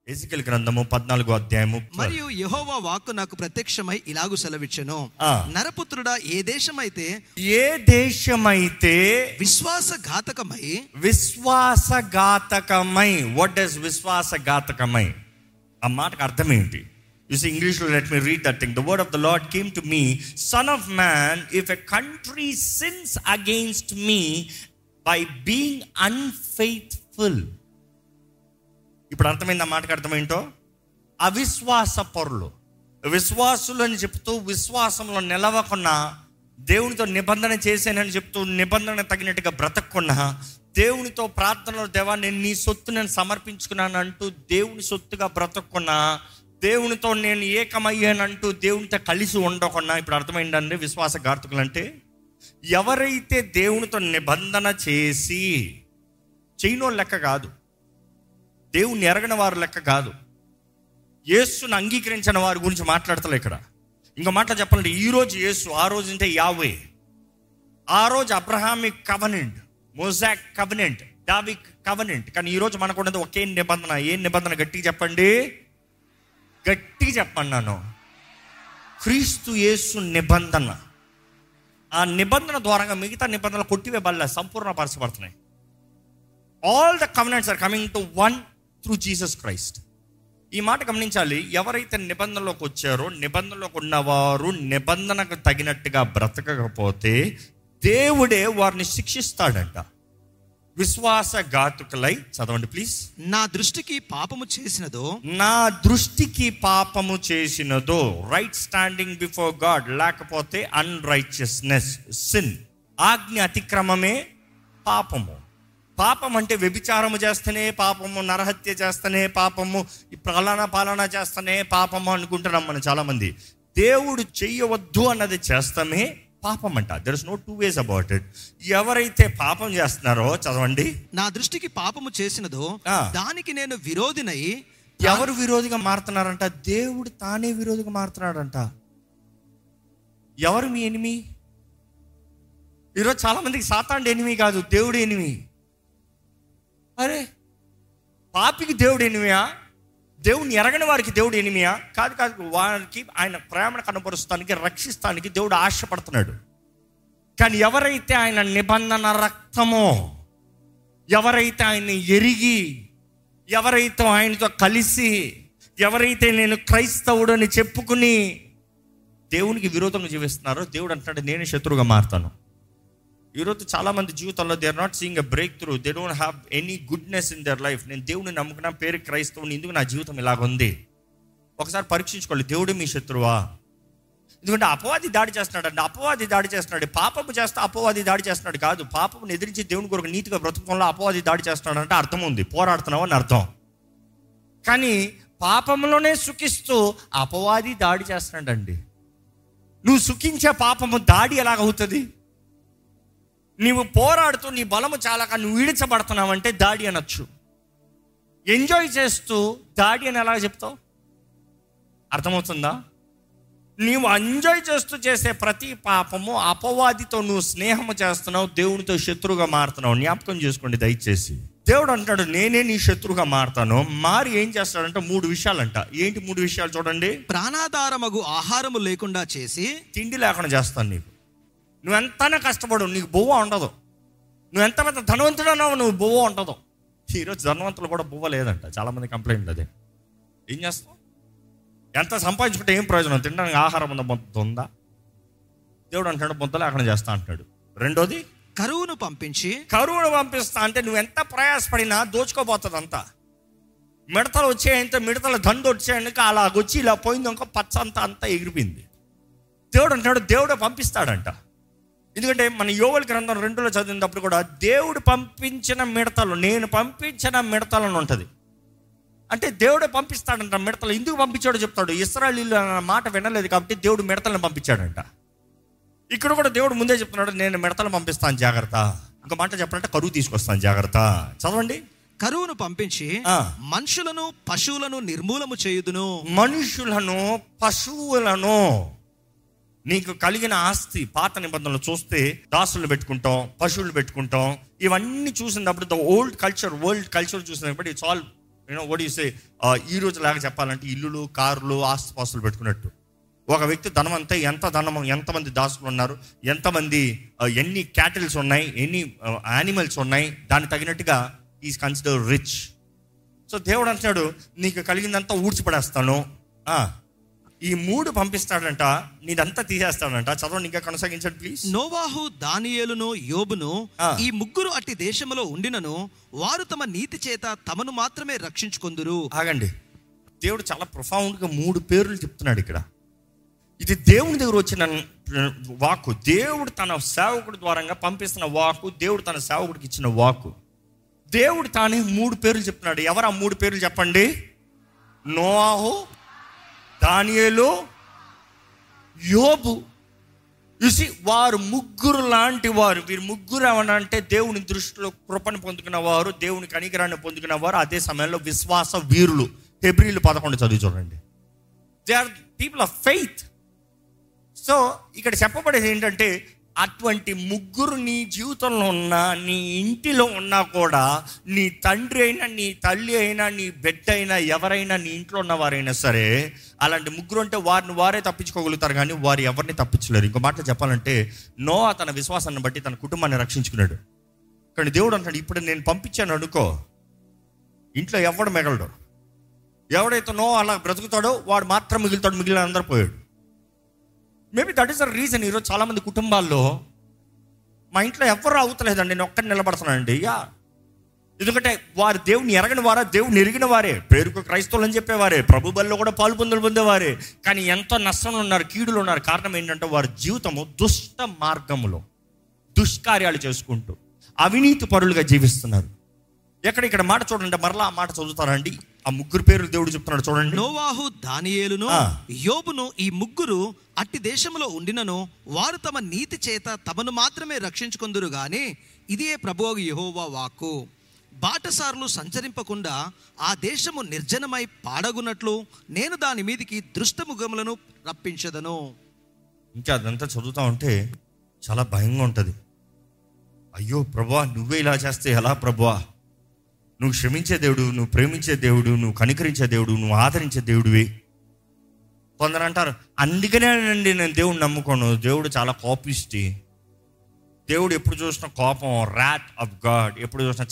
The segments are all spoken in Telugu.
ఎజెకియెల్ గ్రంథము 14వ అధ్యాయము. మరియు యెహోవా వాక్కు నాకు ప్రత్యక్షమై ఇలాగు సెలవిచ్చెను, నరపుత్రుడా, ఏ దేశమైతే విశ్వాసఘాతకమై వాట్ డస్ విశ్వాసఘాతకమై ఆ మాటకు అర్థం ఏంటి? You see, English, let me read that thing. The word of the Lord came to me, Son of man, if a country sins against me by being unfaithful. ఇప్పుడు అర్థమైంది ఆ మాటకు అర్థమేంటో? అవిశ్వాస పరులు, విశ్వాసులు అని చెప్తూ విశ్వాసంలో నిలవకున్నా, దేవునితో నిబంధన చేశానని చెప్తూ నిబంధన తగినట్టుగా బ్రతకున్నా, దేవునితో ప్రార్థనలో దేవా నేను నీ సొత్తు నేను సమర్పించుకున్నాను అంటూ దేవుని సొత్తుగా బ్రతకున్నా, దేవునితో నేను ఏకమయ్యానంటూ దేవునితో కలిసి ఉండకుండా, ఇప్పుడు అర్థమైందండి విశ్వాసఘాతకులు అంటే ఎవరైతే దేవునితో నిబంధన చేసి చేయనోళ్ళు లెక్క కాదు, దేవుని ఎరగని వారు లెక్క కాదు, యేసును అంగీకరించిన వారి గురించి మాట్లాడతలే ఇక్కడ. ఇంకో మాటలు చెప్పాలంటే ఈరోజు యేసు, ఆ రోజు అంటే యావే, ఆ రోజు Abrahamic covenant, Mosaic covenant, Davidic covenant. కానీ ఈరోజు మనకు ఉన్నది ఒకే నిబంధన. ఏ నిబంధన? గట్టిగా చెప్పండి, గట్టిగా చెప్పన్నాను, క్రీస్తు యేసు నిబంధన. ఆ నిబంధన ద్వారా మిగతా నిబంధనలు కొట్టివేయబడలే, సంపూర్ణపరచబడుతున్నాయి. All the covenants are coming to one through Jesus Christ. ఈ మాట గమనించాలి. ఎవరైతే నిబంధనలోకి వచ్చారో, నిబంధనలోకి ఉన్నవారు నిబంధనకు తగినట్టుగా బ్రతకకపోతే దేవుడే వారిని శిక్షిస్తాడంట. విశ్వాసఘాతుకులై, చదవండి ప్లీజ్. నా దృష్టికి పాపము చేసినదో, రైట్ స్టాండింగ్ బిఫోర్ గాడ్, లేకపోతే అన్రైచియస్నెస్, సిన్. ఆజ్ఞ అతిక్రమమే పాపము. పాపం అంటే వ్యభిచారము చేస్తేనే పాపము, నరహత్య చేస్తేనే పాపము, పాలన చేస్తేనే పాపము అనుకుంటున్నాం మనం చాలామంది. దేవుడు చెయ్యవద్దు అన్నది చేస్తామే పాపం అంట. There is no two ways about it. ఎవరైతే పాపం చేస్తున్నారో, చదవండి, నా దృష్టికి పాపము చేసినదో దానికి నేను విరోధినై. ఎవరు విరోధిగా మారుతున్నారంట? దేవుడు తానే విరోధిగా మారుతున్నాడంట. ఎవరు మీ ఎనిమి? ఈరోజు చాలా మందికి సాతానుడు ఎనిమి కాదు, దేవుడు ఎనిమి. అరే, పాపికి దేవుడు ఎనిమియా? దేవుని ఎరగని వారికి దేవుడు ఎనిమియా? కాదు కాదు, వారికి ఆయన ప్రేమను కనపరుస్తానికి, రక్షిస్తానికి దేవుడు ఆశపడుతున్నాడు. కానీ ఎవరైతే ఆయన నిబంధన రక్తమో, ఎవరైతే ఆయన్ని ఎరిగి, ఎవరైతే ఆయనతో కలిసి, ఎవరైతే నేను క్రైస్తవుడు అని చెప్పుకుని దేవునికి విరోధంగా జీవిస్తున్నారో, దేవుడు అంటాడు నేనే శత్రువుగా మారుతాను. ఈరోజు చాలామంది జీవితంలో they are not seeing a breakthrough, they don't have any goodness in their life. నేను దేవుడిని నమ్ముకున్నా, పేరు క్రైస్తవుని, ఎందుకు నా జీవితం ఇలాగుంది? ఒకసారి పరీక్షించుకోవాలి, దేవుడే మీ శత్రువా? ఎందుకంటే అపవాది దాడి చేస్తున్నాడు అండి, అపవాది దాడి చేస్తున్నాడు. పాపము చేస్తే అపవాది దాడి చేస్తున్నాడు కాదు, పాపమును ఎదిరించి దేవుని కొరకు నీతిగా బ్రతుకంలో అపవాది దాడి చేస్తున్నాడు అంటే అర్థం ఉంది, పోరాడుతున్నావు అని అర్థం. కానీ పాపంలోనే సుఖిస్తూ అపవాది దాడి చేస్తున్నాడండి. నువ్వు సుఖించే పాపము దాడి ఎలాగవుతుంది? నీవు పోరాడుతూ నీ బలము చాలక నువ్వు ఈడ్చబడుతున్నావంటే దాడి అనొచ్చు. ఎంజాయ్ చేస్తూ దాడి అని ఎలా చెప్తావు? అర్థమవుతుందా? నీవు ఎంజాయ్ చేస్తూ చేసే ప్రతి పాపము అపవాదితో నువ్వు స్నేహము చేస్తున్నావు, దేవునితో శత్రువుగా మారుతున్నావు. జ్ఞాపకం చేసుకోండి దయచేసి. దేవుడు అంటాడు నేనే నీ శత్రువుగా మారుతాను. మారి ఏం చేస్తాడంటే 3 విషయాలంట. ఏంటి 3 విషయాలు చూడండి. ప్రాణాధారమగు ఆహారము లేకుండా చేసి, తిండి లేకుండా చేస్తాను. నీకు నువ్వెంతనే కష్టపడు, నీకు బువ్వ ఉండదు. నువ్వు ఎంత పెద్ద ధనవంతుడన్నావు, నువ్వు బువ్వ ఉండదు. ఈరోజు ధనవంతులు కూడా బువ్వ లేదంట, చాలామంది కంప్లైంట్. అదే ఏం చేస్తావు? ఎంత సంపాదించుకుంటే ఏం ప్రయోజనం? తినడానికి ఆహారం ఉందా? దేవుడు అంటాడు ముద్ద లేకుండా చేస్తా అంటాడు. రెండోది, కరువును పంపిస్తా అంటే నువ్వు ఎంత ప్రయాసపడినా దోచుకోబోతుంది అంతా. మిడతలు వచ్చాయంటే, మిడతల దండు వచ్చాయనుక అలాగొచ్చి ఇలా పోయింది, ఇంకో పచ్చ అంతా ఎగిరిపోయింది. దేవుడు అంటాడు దేవుడే పంపిస్తాడంట. ఎందుకంటే మన యోవేలు గ్రంథం 2లో చదివినప్పుడు కూడా దేవుడు పంపించిన మిడతలు, నేను పంపించిన మిడతలను ఉంటుంది. అంటే దేవుడే పంపిస్తాడంట మిడతలు. ఎందుకు పంపించాడో చెప్తాడు. ఇశ్రాయేలీయులు అన్న మాట వినలేదు కాబట్టి దేవుడు మిడతలను పంపించాడంట. ఇక్కడ కూడా దేవుడు ముందే చెప్తున్నాడు నేను మిడతలను పంపిస్తాను జాగ్రత్త. ఇంకో మాట చెప్పాలంటే కరువు తీసుకొస్తాను జాగ్రత్త. చదవండి. కరువును పంపించి మనుషులను పశువులను నిర్మూలము చేయుదును. మనుషులను పశువులను, నీకు కలిగిన ఆస్తి పాత నిబంధనలు చూస్తే దాసులు పెట్టుకుంటాం, పశువులు పెట్టుకుంటాం. ఇవన్నీ చూసినప్పుడు the old culture, world culture చూసినప్పుడు ఇట్స్ ఆల్ ఈ రోజు లాగా చెప్పాలంటే ఇల్లులు, కార్లు, ఆస్తుపాస్తులు పెట్టుకున్నట్టు. ఒక వ్యక్తి ధనం అంతా ఎంతమంది దాసులు ఉన్నారు, ఎంతమంది ఎన్ని క్యాటిల్స్ ఉన్నాయి, ఎన్ని యానిమల్స్ ఉన్నాయి, దానికి తగినట్టుగా ఈజ్ కన్సిడర్ రిచ్. సో దేవుడు అంటున్నాడు, నీకు కలిగిందంతా ఊడ్చిపడేస్తాను, ఈ 3 పంపిస్తాడంట, నీదంతా తీసేస్తాడంట. చదవండి, ఇంకా కొనసాగించండి ప్లీజ్. నోవాహు, దానియేలును, యోబును ఈ 3 అట్టి దేశములో ఉండినను వారు తమ నీతి చేత తమను మాత్రమే రక్షించుకొందురు. ఆగండి, దేవుడు చాలా ప్రొఫౌండ్గా 3 పేర్లు చెప్తున్నాడు ఇక్కడ. ఇది దేవుని దగ్గర వచ్చిన వాక్కు, దేవుడు తన సేవకుడి ద్వారంగా పంపిస్తున్న వాక్కు, దేవుడు తన సేవకుడికి ఇచ్చిన వాక్కు. దేవుడు తానే 3 పేర్లు చెప్తున్నాడు. ఎవరు ఆ 3 పేర్లు చెప్పండి? నోవాహు, దానియేలు, యోబు. చూసి వారు 3 లాంటి వారు. వీరు 3 ఏమనంటే దేవుని దృష్టిలో కృపను పొందుకున్న వారు, దేవుని కనికరాన్ని పొందుకున్న వారు, అదే సమయంలో విశ్వాస వీరులు. హెబ్రీలు 11 చదివి చూడండి. They are people of faith. So ఇక్కడ చెప్పబడేది ఏంటంటే, అటువంటి 3 నీ జీవితంలో ఉన్నా, నీ ఇంటిలో ఉన్నా కూడా, నీ తండ్రి అయినా, నీ తల్లి అయినా, నీ బిడ్డ అయినా, ఎవరైనా నీ ఇంట్లో ఉన్నవారైనా సరే, అలాంటి 3 అంటే వారిని వారే తప్పించుకోగలుగుతారు, కానీ వారు ఎవరిని తప్పించలేరు. ఇంకో మాట చెప్పాలంటే, నోవా తన విశ్వాసాన్ని బట్టి తన కుటుంబాన్ని రక్షించుకున్నాడు. కానీ దేవుడు అంటాడు, ఇప్పుడు నేను పంపించాను అనుకో, ఇంట్లో ఎవడు మిగలడు. ఎవడైతే నోవా అలా బ్రతుకుతాడో వాడు మాత్రం మిగులుతాడు, మిగిలిన అందరూ పోయాడు. Maybe that is the reason ఈరోజు చాలామంది కుటుంబాల్లో, మా ఇంట్లో ఎవరు అవుతలేదండి, నేను ఒక్కడిని నిలబడుతున్నానండి. ఎందుకంటే వారు దేవుని ఎరగని వారా, దేవుని ఎరిగిన వారే, పేరుకు క్రైస్తవులు అని చెప్పేవారే, ప్రభు బల్లో కూడా పాలు పొందేవారే, కానీ ఎంతో నష్టంలో ఉన్నారు, కీడులు ఉన్నారు. కారణం ఏంటంటే వారి జీవితము దుష్ట మార్గములో దుష్కార్యాలు చేసుకుంటూ అవినీతి పరులుగా జీవిస్తున్నారు. ఇక్కడ మాట చూడండి, మరలా ఆ మాట చదువుతారండి. ఆ 3 పేర్లు దేవుడు చెప్తున్నాడు చూడండి. నోవాహు, దానియేలును, యోబును ఈ 3 అట్టి దేశంలో ఉండినను వారు తమ నీతి చేత తమను మాత్రమే రక్షించుకొందురు గాని ఇదే ప్రభువు యెహోవా వాక్కు. బాటసారులు సంచరింపకుండా ఆ దేశము నిర్జనమై పాడగునట్లు నేను దాని మీదికి దృష్టముఖములను రప్పించదను. ఇంకా అదంతా చదువుతా ఉంటే చాలా భయంగా ఉంటుంది. అయ్యో ప్రభువా, నువ్వే ఇలా చేస్తే ఎలా ప్రభువా? నువ్వు క్షమించే దేవుడు, నువ్వు ప్రేమించే దేవుడు, నువ్వు కనికరించే దేవుడు, నువ్వు ఆదరించే దేవుడివి. కొందరు అంటారు, అందుకనేనండి నేను దేవుడిని నమ్ముకోను, దేవుడు చాలా కోపిష్టి, దేవుడు ఎప్పుడు చూసిన కోపం, ర్యాట్ ఆఫ్ గాడ్, ఎప్పుడు చూసినా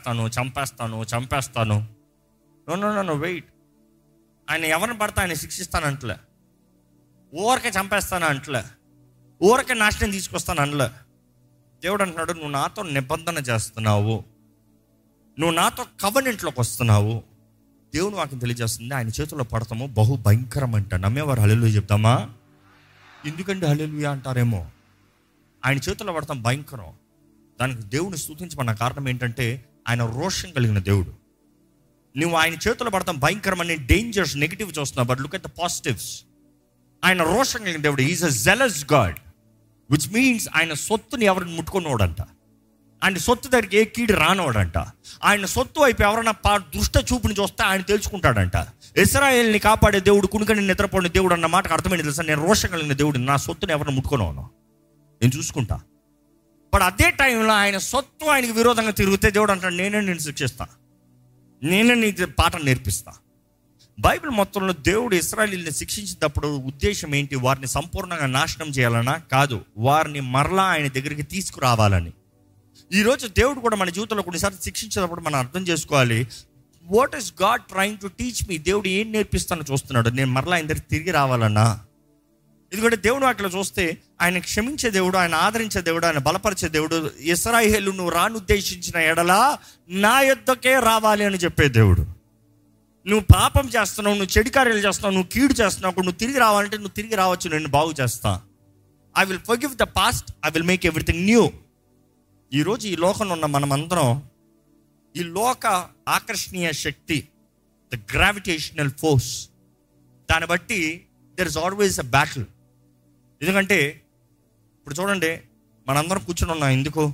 చంపేస్తాను. No wait. ఆయన ఎవరిని పడతా ఆయన శిక్షిస్తానంటలే, ఊరకే చంపేస్తాను అంటలే, ఊరకే నాశనం తీసుకొస్తాను అనలే. దేవుడు అంటున్నాడు, నువ్వు నాతో నిబంధన చేస్తున్నావు, నువ్వు నాతో కవనెంట్లోకి వస్తున్నావు. దేవుని వాక్యం తెలియజేస్తుంది, ఆయన చేతుల్లో పడతాము బహు భయంకరం అంట. నమ్మేవారు హల్లెలూయా చెప్తామా? ఎందుకంటే హల్లెలూయా అంటారేమో. ఆయన చేతుల్లో పడతాం భయంకరం. దానికి దేవుని స్తుతించమన్న కారణం ఏంటంటే, ఆయన రోషం కలిగిన దేవుడు. నువ్వు ఆయన చేతుల్లో పడతాం భయంకరం అనే డేంజర్స్, నెగిటివ్ చూస్తున్నావు, but look at the positives. ఆయన రోషం కలిగిన దేవుడు. Is a jealous God, which means ఆయన సొత్తుని ఎవరిని ముట్టుకున్నవాడంట, ఆయన సొత్తు దగ్గరికి ఏ కీడు రానవాడంట. ఆయన సొత్తు వైపు ఎవరైనా దుష్ట చూపుని చూస్తే ఆయన తెలుసుకుంటాడంట. ఇశ్రాయేల్ని కాపాడే దేవుడు, కునుకని నిద్రపోయిన దేవుడు అన్న మాటకు అర్థమైంది తెలుసా? నేను రోషం కలిగిన దేవుడు, నా సొత్తుని ఎవరిని ముట్టుకున్నాను, నేను చూసుకుంటా. బట్ అదే టైంలో ఆయన సొత్తు ఆయనకి విరోధంగా తిరిగితే దేవుడు అంటాడు, నేను శిక్షిస్తా, నేనే నీకు పాఠం నేర్పిస్తా. బైబిల్ మొత్తంలో దేవుడు ఇశ్రాయేలుని శిక్షించేటప్పుడు ఉద్దేశం ఏంటి? వారిని సంపూర్ణంగా నాశనం చేయాలనా? కాదు, వారిని మరలా ఆయన దగ్గరికి తీసుకురావాలని. ఈరోజు దేవుడు కూడా మన జీవితంలో కొన్నిసార్లు శిక్షించేటప్పుడు మనం అర్థం చేసుకోవాలి, what is God trying to teach me? దేవుడు ఏం నేర్పిస్తానో చూస్తున్నాడు, నేను మరలా ఆయన దగ్గరికి తిరిగి రావాలన్నా. ఎందుకంటే దేవుడు అట్లా చూస్తే ఆయన క్షమించే దేవుడు, ఆయన ఆదరించే దేవుడు, ఆయన బలపరిచే దేవుడు. ఇశ్రాయేలు నువ్వు రానుద్దేశించిన ఎడలా నా యొద్దకే రావాలి అని చెప్పే దేవుడు. నువ్వు పాపం చేస్తున్నావు, నువ్వు చెడు కార్యాలు చేస్తున్నావు, నువ్వు కీడు చేస్తున్నావు, నువ్వు తిరిగి రావాలంటే నువ్వు తిరిగి రావచ్చు, నేను బాగు చేస్తా. I will forgive the past, I will make everything new. ఈరోజు ఈ లోకంలో ఉన్న మనమందరం ఈ లోక ఆకర్షణీయ శక్తి, ద గ్రావిటేషనల్ ఫోర్స్, దాన్ని బట్టి there is always a battle. ఎందుకంటే ఇప్పుడు చూడండి, మనందరం కూర్చొని ఉన్నాం ఎందుకు?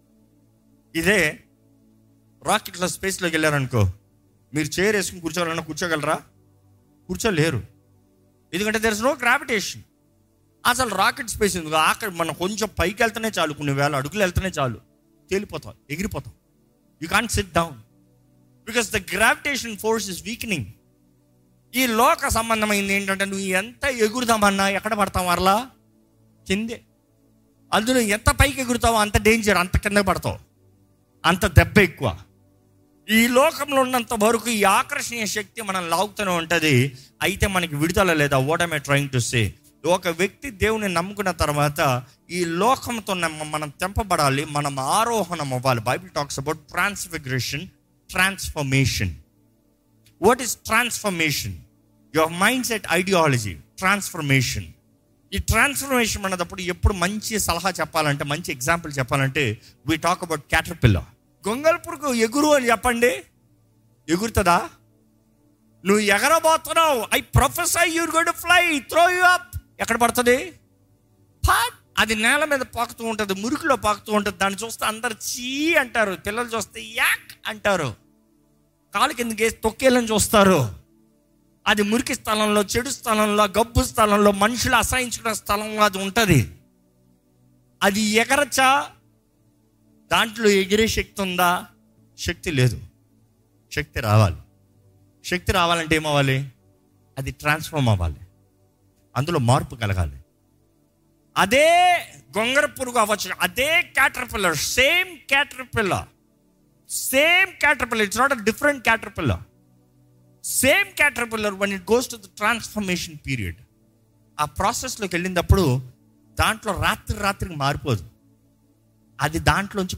ఇదే రాకెట్లో స్పేస్లోకి వెళ్ళారనుకో, మీరు చైర్ వేసుకుని కూర్చోవాలన్నా కూర్చోగలరా? కూర్చోలేరు. ఎందుకంటే దెర్ ఇస్ నో గ్రావిటేషన్. అసలు రాకెట్ స్పేస్ ఎందుకు? అక్కడ మనం కొంచెం పైకి వెళ్తేనే చాలు, కొన్ని వేల అడుగులు వెళ్తేనే చాలు, తేలిపోతాం, ఎగిరిపోతాం. You can't sit down. Because the gravitation force is weakening. ఈ లోక సంబంధమైంది ఏంటంటే నువ్వు ఎంత ఎగురుదామన్నా ఎక్కడ పడతావు? అరలా కిందే. అందులో ఎంత పైకి ఎగురుతావో అంత డేంజర్, అంత కింద పడతావు, అంత దెబ్బ ఎక్కువ. ఈ లోకంలో ఉన్నంత వరకు ఈ ఆకర్షణీయ శక్తి మనం లాగుతూనే ఉంటుంది, అయితే మనకి విడుదల లేదా. What I trying to say, ఒక వ్యక్తి దేవుని నమ్ముకున్న తర్వాత ఈ లోకంతో మనం తెంపబడాలి, మనం ఆరోహణం అవ్వాలి. Bible talks about transfiguration, transformation. What is transformation? Your mind set, ideology, transformation. ఈ ట్రాన్స్ఫర్మేషన్ అన్నప్పుడు ఎప్పుడు మంచి సలహా చెప్పాలంటే, మంచి ఎగ్జాంపుల్ చెప్పాలంటే, వీ టాక్ అబౌట్ క్యాటర్పిల్లర్. గొంగళి పురుగు ఎగురు అని చెప్పండి, ఎగురుతుందా? నువ్వు ఎగరబోతున్నావు, I prophesy you're going to fly, throw you up. ఎక్కడ పడుతుంది? అది నేల మీద పాకుతూ ఉంటుంది, మురికిలో పాకుతూ ఉంటుంది. దాన్ని చూస్తే అందరు చీ అంటారు, పిల్లలు చూస్తే యాక్ అంటారు, కాలు కిందకి వేసి తొక్కేళ్ళని చూస్తారు. అది మురికి స్థలంలో, చెడు స్థలంలో, గబ్బు స్థలంలో, మనుషులు అసహించుకున్న స్థలంలో అది ఉంటుంది. అది ఎగరచ్చా? దాంట్లో ఎగిరే శక్తి ఉందా? శక్తి లేదు. శక్తి రావాలి. శక్తి రావాలంటే ఏమవ్వాలి? అది ట్రాన్స్ఫార్మ్ అవ్వాలి, అందులో మార్పు కలగాలి. అదే గొంగర పురుగు అవ్వచ్చు, అదే caterpillar, same caterpillar, it's not a different caterpillar. Same caterpillar when it goes to the transformation period, ఆ ప్రాసెస్లోకి వెళ్ళినప్పుడు దాంట్లో రాత్రికి మారిపోదు. అది దాంట్లోంచి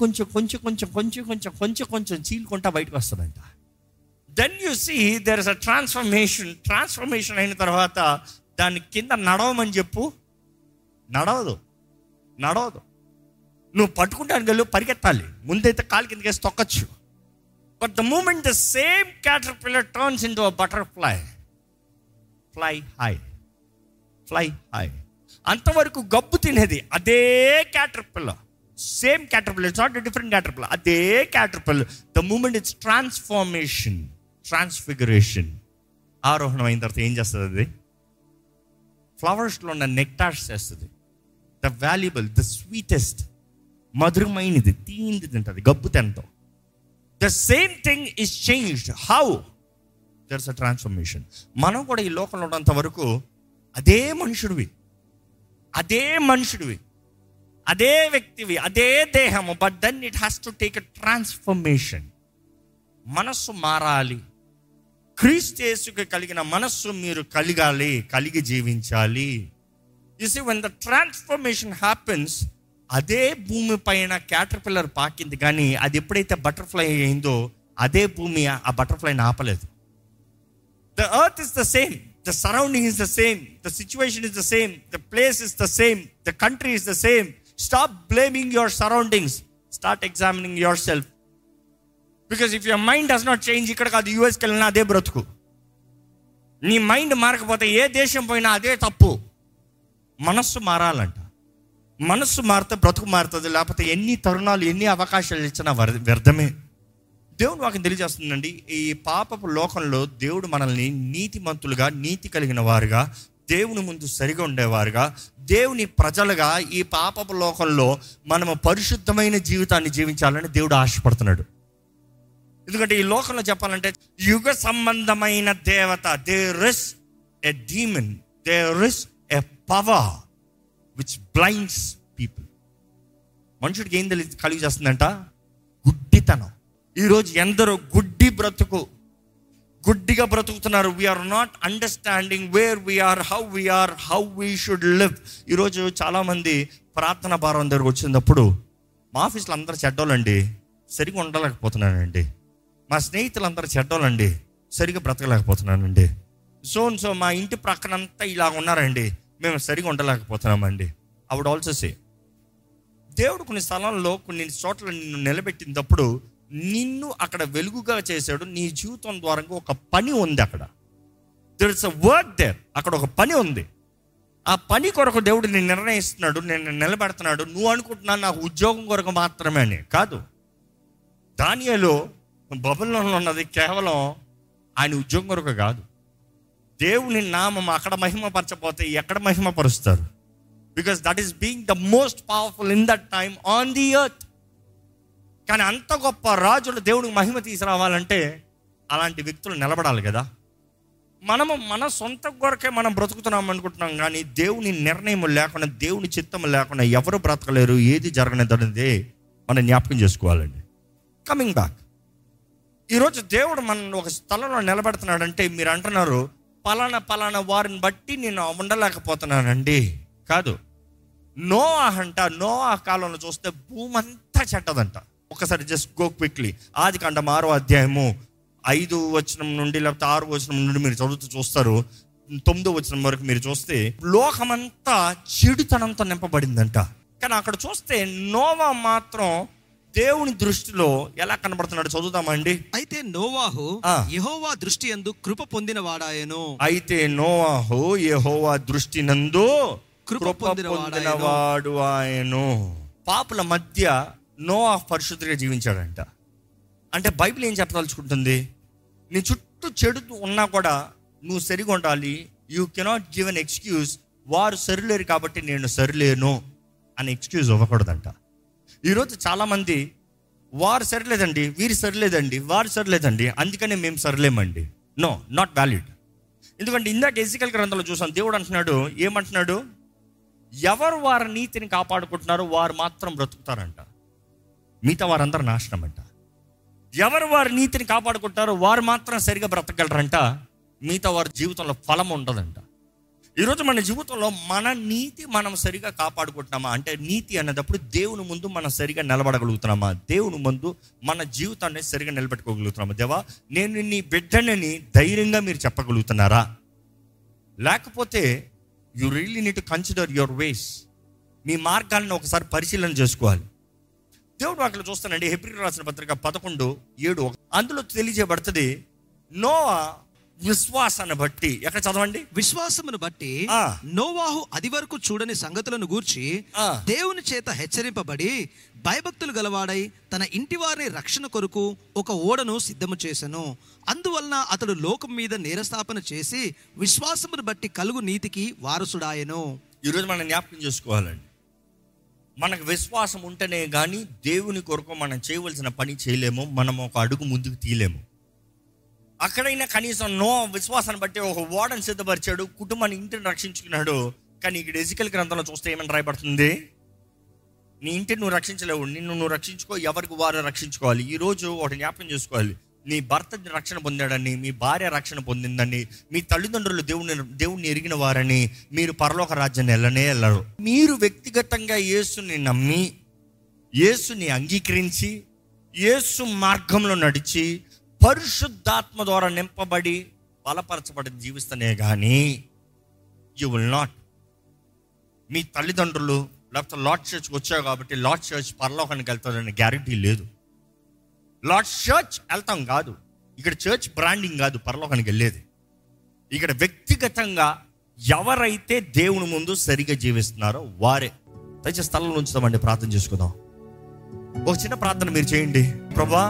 కొంచెం చీలుకుంటా బయటకు వస్తుందంట. Then you see there is a transformation అయిన తర్వాత దాని కింద నడవమని చెప్పు, నడవదు. నువ్వు పట్టుకుంటానికి వెళ్ళు, పరిగెత్తాలి. ముందైతే కాలు కిందకి వేసి తొక్కచ్చు. But the moment the same caterpillar turns into a butterfly, fly high. అంతవరకు గబ్బు తినేది అదే caterpillar, same caterpillar, it's not a different caterpillar, అదే caterpillar. The moment it's transfiguration, ఆరోహణం అయిన తర్వాత ఏం చేస్తుంది? అది ఫ్లవర్స్లో ఉన్న నెక్టార్స్ చేస్తుంది. ద వాల్యుబుల్, ద స్వీటెస్ట్, మధురమైనది, తీంది తింటుంది గబ్బు తినతో. The same thing is changed. How? There's a transformation. మనం కూడా ఈ లోకంలో ఉన్నంత వరకు అదే మనుషుడివి, అదే వ్యక్తివి, అదే దేహము. But then it has to take a transformation. మనస్సు మారాలి. క్రీస్తు యేసుకి కలిగిన మనస్సు మీరు కలిగి జీవించాలి. You see, when the transformation happens, అదే భూమి పైన క్యాటర్పిల్లర్ పాకింది, కానీ అది ఎప్పుడైతే బటర్ఫ్లై అయిందో అదే భూమి ఆ బటర్ఫ్లైని ఆపలేదు. The earth is the same, the surrounding is the same, the situation is the same, the place is the same, the country is the same. Stop blaming your surroundings, start examining yourself. Because if your mind does not change, ఇక్కడ కాదు యూఎస్కి వెళ్ళినా అదే బ్రతుకు. నీ మైండ్ మారకపోతే ఏ దేశం పోయినా అదే తప్పు. మనస్సు మారాలంట. మనస్సు మారితే బ్రతుకు మారుతుంది, లేకపోతే ఎన్ని తరుణాలు, ఎన్ని అవకాశాలు ఇచ్చినా వ్యర్థమే. దేవుడు వాక్యం తెలియజేస్తుందండి, ఈ పాపపు లోకంలో దేవుడు మనల్ని నీతిమంతులుగా, నీతి కలిగిన వారుగా, దేవుని ముందు సరిగా ఉండేవారుగా, దేవుని ప్రజలుగా ఈ పాపపు లోకంలో మనము పరిశుద్ధమైన జీవితాన్ని జీవించాలని దేవుడు ఆశపడుతున్నాడు. ఎందుకంటే ఈ లోకంలో చెప్పాలంటే యుగ సంబంధమైన దేవత, there is a demon, there is a power which blinds people. మనుషుడికి ఏం కలిగి చేస్తుందంట? గుడ్డితనం. ఈరోజు ఎందరో గుడ్డిగా బ్రతుకుతున్నారు. We're not understanding where we're, how we should live. ఈరోజు చాలామంది ప్రార్థన భారం దగ్గరకు వచ్చినప్పుడు, మా ఆఫీస్లో అందరూ చెడ్డోళ్ళండి, సరిగా ఉండలేకపోతున్నానండి. మా స్నేహితులు అందరూ చెడ్డోళ్ళండి, సరిగా బ్రతకలేకపోతున్నానండి. సో మా ఇంటి ప్రక్కనంతా ఇలా ఉన్నారండి, మేము సరిగా ఉండలేకపోతున్నామండి. ఐ వుడ్ ఆల్సో సే, దేవుడు కొన్ని స్థలాల్లో, కొన్ని చోట్ల నిన్ను నిలబెట్టినప్పుడు నిన్ను అక్కడ వెలుగుగా చేశాడు. నీ జీవితం ద్వారా ఒక పని ఉంది అక్కడ. There is a work there. అక్కడ ఒక పని ఉంది. ఆ పని కొరకు దేవుడు నేను నిర్ణయిస్తున్నాడు, నేను నిలబెడుతున్నాడు. నువ్వు అనుకుంటున్నా నాకు ఉద్యోగం కొరకు మాత్రమే అని కాదు. దానియేలు బబులోనులో ఉన్నది కేవలం ఆయన ఉద్యోగం కొరకు కాదు. దేవుని నామం అక్కడ మహిమపరచపోతే ఎక్కడ మహిమపరుస్తారు? Because that is being the most powerful in that time on the earth. కానీ అంత గొప్ప రాజులు దేవుడికి మహిమ తీసుకురావాలంటే అలాంటి వ్యక్తులు నిలబడాలి కదా. మనము మన సొంత కొరకే మనం బ్రతుకుతున్నాం అనుకుంటున్నాం, కానీ దేవుని నిర్ణయం లేకుండా, దేవుని చిత్తం లేకుండా ఎవరు బ్రతకలేరు. ఏది జరగనిదనేది మనం జ్ఞాపకం చేసుకోవాలండి. కమింగ్ బ్యాక్, ఈరోజు దేవుడు మన ఒక స్థలంలో నిలబెడుతున్నాడంటే మీరు అంటున్నారు పలానా వారిని బట్టి నేను ఉండలేకపోతున్నానండి. కాదు, నోవా కాలంలో చూస్తే భూమి అంతా చెడ్డదంట. ఒకసారి జస్ట్ గో క్విక్లీ, ఆదికాండం 6వ అధ్యాయము 5 వచనం నుండి లేకపోతే 6 వచనం నుండి మీరు చదువుతూ చూస్తారు. 9వ వచనం వరకు మీరు చూస్తే లోకమంతా చెడుతనంతో నింపబడిందంట. కానీ అక్కడ చూస్తే నోవా మాత్రం దేవుని దృష్టిలో ఎలా కనబడుతున్నాడు చదువుతామండి. అయితే నోవాహు యెహోవా దృష్టి యందు కృప పొందిన వాడాయను. అయితే నోవాహు యెహోవా దృష్టి నందు కృప పొందినవాడు ఆయను. పాపుల మధ్య నోవా పరిశుద్ధిగా జీవించాడంట. అంటే బైబిల్ ఏం చెప్పదలుచుకుంటుంది? నీ చుట్టూ చెడు ఉన్నా కూడా నువ్వు సరిగా ఉండాలి. You cannot give an excuse, వారు సరిలేరు కాబట్టి నేను సరిలేను అని ఎక్స్క్యూజ్ ఇవ్వకూడదంట. ఈరోజు చాలామంది వారు సరిలేదండి, వీరు సరిలేదండి, వారు సరిలేదండి, అందుకనే మేము సరిలేమండి. No, not valid. ఎందుకంటే ఇందాక ఎజికల్ గ్రంథంలో చూసాం, దేవుడు అంటున్నాడు, ఏమంటున్నాడు? ఎవరు వారి నీతిని కాపాడుకుంటున్నారో వారు మాత్రం బ్రతుకుతారంట, మిగతా వారందరూ నాశనం అంట. ఎవరు వారి నీతిని కాపాడుకుంటారో వారు మాత్రం సరిగా బ్రతకగలరంట, మిగతా వారి జీవితంలో ఫలం ఉండదంట. ఈరోజు మన జీవితంలో మన నీతి మనం సరిగా కాపాడుకుంటున్నామా అంటే, నీతి అన్నదప్పుడు దేవుని ముందు మనం సరిగా నిలబడగలుగుతున్నామా, దేవుని ముందు మన జీవితాన్ని సరిగా నిలబెట్టుకోగలుగుతున్నామా? దేవా, నేను నీ బిడ్డనని ధైర్యంగా మీరు చెప్పగలుగుతున్నారా? లేకపోతే you really need to consider your ways. మీ మార్గాలను ఒకసారి పరిశీలన చేసుకోవాలి. దేవుడు అక్కడ చూస్తానండి, హెబ్రీయులకు రాసిన పత్రిక 11:7 అందులో తెలియజేయబడుతుంది, నోవా విశ్వాసాన్ని బట్టి. ఎక్కడ చదవండి? విశ్వాసమును బట్టి నోవాహు అది వరకు చూడని సంగతులను గూర్చి దేవుని చేత హెచ్చరింపబడి భయభక్తులు గలవాడై తన ఇంటి వారిని రక్షణ కొరకు ఒక ఓడను సిద్ధము చేసెను. అందువలన అతడు లోకం మీద నేరస్థాపన చేసి విశ్వాసమును బట్టి కలుగు నీతికి వారసుడాయెను. ఈరోజు మనం జ్ఞాపకం చేసుకోవాలండి, మనకు విశ్వాసం ఉంటేనే కానీ దేవుని కొరకు మనం చేయవలసిన పని చేయలేము, మనం ఒక అడుగు ముందుకు తీయలేము. అక్కడైనా కనీసం నోవా విశ్వాసాన్ని బట్టి ఒక ఓడను సిద్ధపరిచాడు, కుటుంబాన్ని, ఇంటిని రక్షించుకున్నాడు. కానీ ఇక్కడ ఎజికల్ గ్రంథంలో చూస్తే ఏమని రాయబడుతుంది? నీ ఇంటిని నువ్వు రక్షించలేవు, నిన్ను నువ్వు రక్షించుకో, ఎవరికి వారు రక్షించుకోవాలి. ఈరోజు ఒకటి జ్ఞాపకం చేసుకోవాలి, నీ భర్త రక్షణ పొందాడని, మీ భార్య రక్షణ పొందిందని, మీ తల్లిదండ్రులు దేవుణ్ణి ఎరిగిన వారని మీరు పరలోక రాజ్యాన్ని వెళ్ళరు. మీరు వ్యక్తిగతంగా యేసుని నమ్మి, యేసుని అంగీకరించి, యేసు మార్గంలో నడిచి, పరిశుద్ధాత్మ ద్వారా నింపబడి బలపరచబడి జీవిస్తనే కానీ యు విల్ నాట్. మీ తల్లిదండ్రులు లేకపోతే లార్డ్ చర్చ్కి వచ్చావు కాబట్టి లార్డ్ చర్చ్ పరలోకానికి వెళ్తారని గ్యారంటీ లేదు. లార్డ్ చర్చ్ వెళ్తాం కాదు, ఇక్కడ చర్చ్ బ్రాండింగ్ కాదు పరలోకానికి వెళ్ళేది. ఇక్కడ వ్యక్తిగతంగా ఎవరైతే దేవుని ముందు సరిగా జీవిస్తున్నారో వారే. దయచేసి స్థలంలో ఉంచుతామండి, ప్రార్థన చేసుకుందాం. ఒక చిన్న ప్రార్థన మీరు చేయండి. ప్రభువా,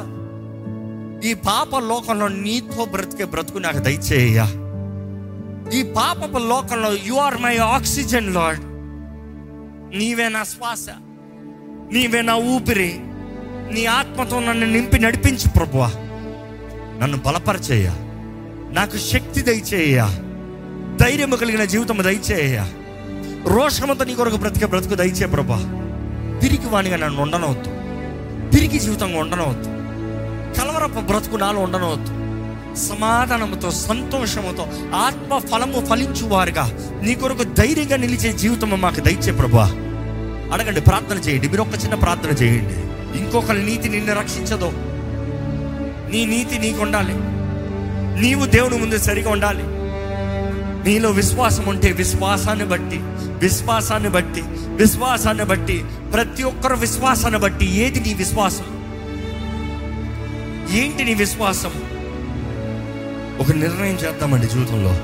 ఈ పాప లోకంలో నీతో బ్రతుకు నాకు దయచేయ్యా. ఈ పాపపు లోకంలో you are my oxygen Lord. నీవే నా శ్వాస, నీవే నా ఊపిరి. నీ ఆత్మతో నన్ను నింపి నడిపించు ప్రభువా. నన్ను బలపరిచేయ్యా, నాకు శక్తి దయచేయ్యా, ధైర్యం కలిగిన జీవితం దయచేయ్యా. రోషముతో నీ కొరకు బ్రతుకు దయచే ప్రభువా. తిరిగి వాణిగా నన్ను ఉండనవద్దు, తిరిగి జీవితంగా ఉండనవద్దు, కలవరపు బ్రతుకు నాలో ఉండనవద్దు. సమాధానంతో, సంతోషముతో, ఆత్మ ఫలము ఫలించు వారుగా నీ కొరకు ధైర్యంగా నిలిచే జీవితం మాకు దయచే ప్రభువా. అడగండి, ప్రార్థన చేయండి. మీరు ఒక చిన్న ప్రార్థన చేయండి. ఇంకొకరి నీతి నిన్ను రక్షించదు, నీ నీతి నీకు ఉండాలి. నీవు దేవుని ముందు సరిగా ఉండాలి. నీలో విశ్వాసం ఉంటే విశ్వాసాన్ని బట్టి ప్రతి ఒక్కరు విశ్వాసాన్ని బట్టి, ఏది నీ విశ్వాసం, ఏంటి నీ విశ్వాసం? ఒక నిర్ణయం చేద్దామండి జీవితంలో.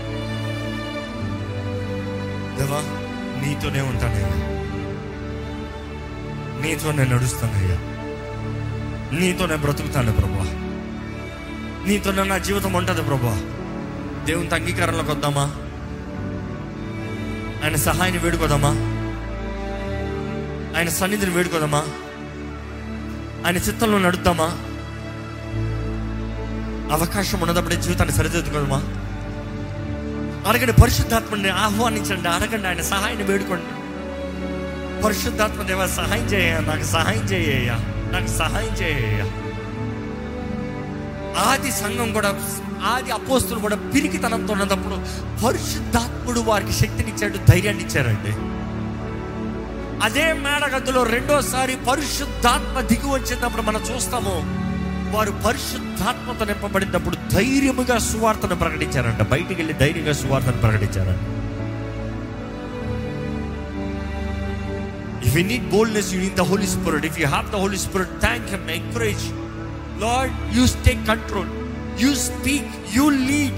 దేవా, నీతోనే ఉంటానయ్యా, నీతోనే నడుస్తానయ్యా, నీతోనే బ్రతుకుతాను ప్రభువా, నీతోనే నా జీవితం ఉంటుంది ప్రభువా. దేవుని అంగీకారంలోకి వద్దామా? ఆయన సహాయాన్ని వేడుకోదామా? ఆయన సన్నిధిని వేడుకోదామా? ఆయన చిత్తంలో నడుద్దామా? అవకాశం ఉన్నదప్పుడే జీవితాన్ని సరిదిద్దుకోదమా? అడగండి, పరిశుద్ధాత్మని ఆహ్వానించండి, అడగండి, ఆయన సహాయాన్ని వేడుకోండి. పరిశుద్ధాత్మ దేవా సహాయం చేయ, నాకు సహాయం చేయ, నాకు సహాయం చేయ. ఆది సంఘం కూడా, ఆది అపోస్తులు కూడా పిరికితనంతో ఉన్నప్పుడు పరిశుద్ధాత్ముడు వారికి శక్తినిచ్చాడు, ధైర్యాన్ని ఇచ్చారండి. అదే మేడగదిలో రెండోసారి పరిశుద్ధాత్మ దిగి వచ్చినప్పుడు మనం చూస్తాము, వారు పరిశుద్ధాత్మతో నింపబడినప్పుడు ధైర్యముగా సువార్తను ప్రకటించారంట. బయటికి వెళ్ళి ధైర్యంగా సువార్తను ప్రకటించారంట. If you need boldness, you need the Holy Spirit. If you have the Holy Spirit, thank Him, encourage. Lord, you take control. You speak, you lead.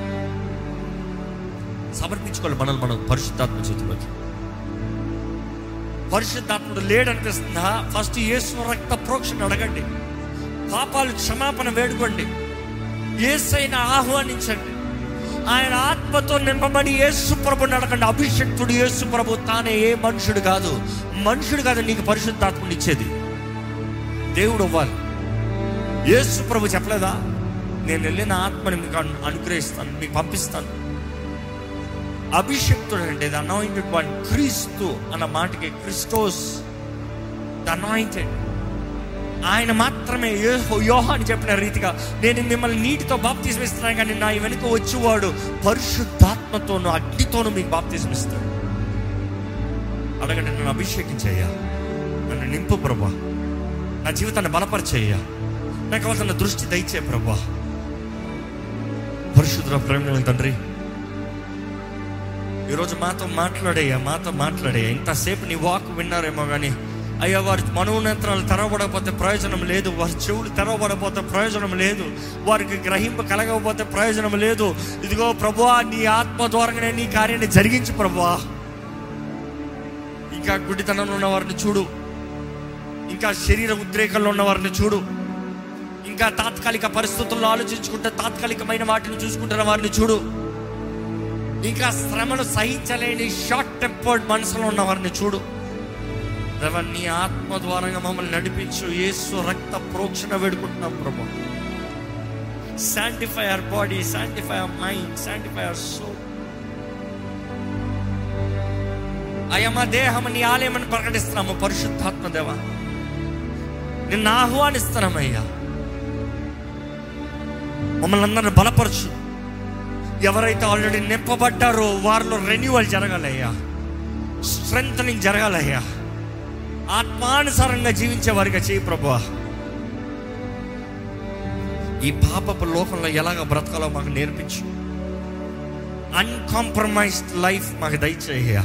సమర్పించుకోవాలి మనల్ని మనం పరిశుద్ధాత్మ చేతిలోకి. పరిశుద్ధాత్ముడు లేడనిపిస్తుందా? ఫస్ట్ యేసు రక్త ప్రోక్షణ అడగండి, పాపాలు క్షమాపణ వేడుకోండి, యేసయ్యను ఆహ్వానించండి, ఆయన ఆత్మతో నింపబడి యేసు ప్రభుని అడగండి. అభిషక్తుడు యేసు ప్రభు తానే, ఏ మనుషుడు కాదు. మనుషుడు కాదు నీకు పరిశుద్ధాత్మని ఇచ్చేది, దేవుడు అవ్వాలి. యేసు ప్రభు చెప్పలేదా, నేను వెళ్ళిన ఆత్మని మీకు అనుగ్రహిస్తాను, మీకు పంపిస్తాను. అభిషక్తుడు అంటే ద అనాయింటెడ్ వన్, క్రీస్తు అన్న మాటకి క్రిస్టోస్, ద అనాయింటెడ్. ఆయన మాత్రమే యోహాను చెప్పిన రీతిగా, నేను మిమ్మల్ని నీటితో బాప్తిజం ఇస్తున్నాను, కానీ నా వెనుక వచ్చేవాడు పరిశుద్ధాత్మతోను అగ్నితోను మీకు బాప్తిజం ఇస్తాడు. అడగండి, నన్ను అభిషేకించయ్యా, నన్ను నింపు ప్రభా, నా జీవితాన్ని బలపరిచేయ్యా, నాకు కావాల్సిన దృష్టి దయచే ప్రభా. పరిశుద్ధ ప్రేమ తండ్రి, ఈరోజు మాతో మాట్లాడే ఇంతసేపు నీ వాక్ విన్నారేమో కానీ అయ్యా, వారి మనోనేత్రాలు తెరవబడకపోతే ప్రయోజనం లేదు, వారి చెవులు తెరవబడకపోతే ప్రయోజనం లేదు, వారికి గ్రహింపు కలగకపోతే ప్రయోజనం లేదు. ఇదిగో ప్రభువా, నీ ఆత్మ ద్వారానే నీ కార్యాన్ని జరిగించు ప్రభువా. ఇంకా గుడితనంలో ఉన్న వారిని చూడు, ఇంకా శరీర ఉద్రేకంలో ఉన్న వారిని చూడు, ఇంకా తాత్కాలిక పరిస్థితుల్లో ఆలోచించుకుంటే తాత్కాలికమైన వాటిని చూసుకుంటున్న వారిని చూడు, ఇంకా శ్రమను సహించలేని షార్ట్ టెంపర్డ్ మనసులో ఉన్న వారిని చూడు. దేవా, నీ ఆత్మ ద్వారంగా మమ్మల్ని నడిపించు. యేసు రక్త ప్రోక్షణ వేడుకుంటున్నాం ప్రభు. Sanctify our body, sanctify our mind, sanctify our soul. అయ్యా, మా దేహం నీ ఆలయమని ప్రకటిస్తున్నాము. పరిశుద్ధాత్మ దేవా, నిన్ను ఆహ్వానిస్తున్నామయ్యా, మమ్మల్ని అందరిని బలపరచు. ఎవరైతే ఆల్రెడీ నింపబడ్డారో వారిలో రెన్యువల్ జరగాలయ్యా, స్ట్రెంథనింగ్ జరగాలయ్యా, ఆత్మానుసారంగా జీవించే వారిగా చేయి ప్రభువా. ఈ పాపపు లోకంలో ఎలాగ బ్రతకాలో మాకు నేర్పించు. అన్కాంప్రమైజ్డ్ లైఫ్ మాకు దయచేయ్యా.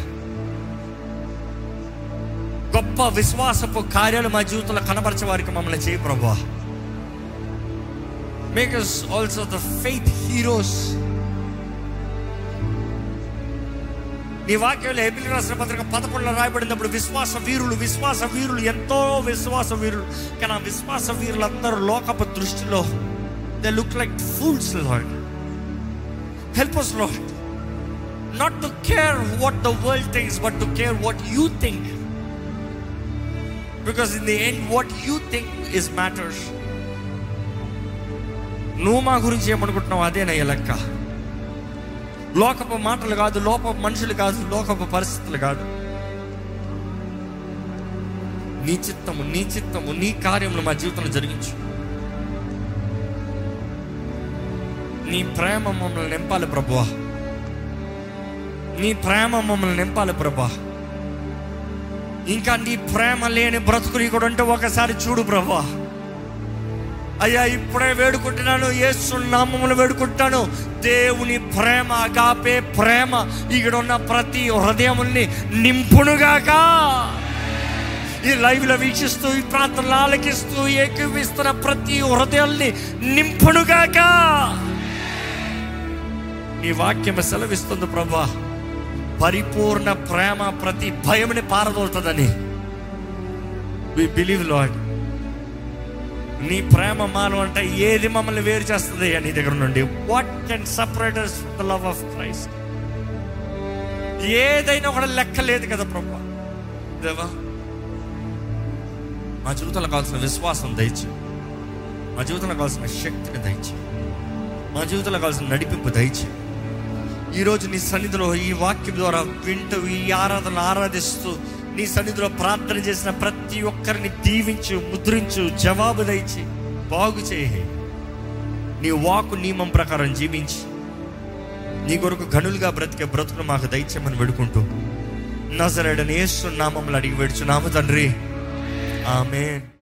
గొప్ప విశ్వాసపు కార్యాలు మా జీవితంలో కనబరిచే వారికి మమ్మల్ని చేయి ప్రభువా. Make us also the faith heroes. నీ వాక్యంలో హెబ్రీ రాసిన పత్రిక 11లో రాయబడినప్పుడు విశ్వాస వీరులు, ఎంతో విశ్వాస వీరులు. కానీ ఆ విశ్వాస వీరులందరూ లోకపు దృష్టిలో they look like fools. Lord, help us Lord, not to care what the world thinks, but to care what you think. Because in the end what you think is matters. నువ్వు మా గురించి ఏమనుకుంటున్నావు అదేనయ్య లెక్క. లోకపు మాటలు కాదు, లోకపు మనుషులు కాదు, లోకపు పరిస్థితులు కాదు. నీ చిత్తము నీ కార్యములు మా జీవితంలో జరిగించు. నీ ప్రేమ మమ్మల్ని నింపాలి ప్రభువా, నీ ప్రేమ మమ్మల్ని నింపాలి ప్రభువా. ఇంకా నీ ప్రేమ లేని బ్రతుకుని కూడా ఉంటే ఒకసారి చూడు ప్రభువా. అయ్యా, ఇప్పుడే వేడుకుంటున్నాను, యేసు నామములో వేడుకుంటాను. దేవుని ప్రేమ, అగాపే ప్రేమ ఇక్కడ ఉన్న ప్రతి హృదయముల్ని నింపునుగాక. ఈ లైవ్లో వీక్షిస్తూ, ఈ ప్రార్థనలు ఆలకిస్తూ ఏకీవిస్తున్న ప్రతి హృదయాల్ని నింపునుగాక. నీ వాక్యం సెలవిస్తుంది ప్రభా, పరిపూర్ణ ప్రేమ ప్రతి భయముని పారదోలుతుందని. We believe lord. నీ ప్రేమ మాను అంటే ఏది మమ్మల్ని వేరు చేస్తుంది నీ దగ్గర నుండి? What can separate us from the love of Christ? ఏదైనా కూడా లెక్క లేదు కదా ప్రభా. దేవా, మా జీవితంలో కావాల్సిన విశ్వాసం దయచి, మా జీవితంలో కావాల్సిన శక్తిని దయచి, మా జీవితంలో కావాల్సిన నడిపింపు దయచి. ఈరోజు నీ సన్నిధిలో ఈ వాక్యం ద్వారా వింటూ, ఈ ఆరాధన ఆరాధిస్తూ నీ సన్నిధిలో ప్రార్థన చేసిన ప్రతి ఒక్కరిని దీవించు, ముద్రించు, జవాబు దయచి, బాగు చేయి. నీ వాక్కు నియమం ప్రకారం జీవించి నీ కొరకు గనులుగా బ్రతికే బ్రతుకును మాకు దయచేయమని వేడుకుంటూ నజరేయుడైన యేసు నామములో అడిగి వేడుచున్నాము తండ్రి, ఆమేన్.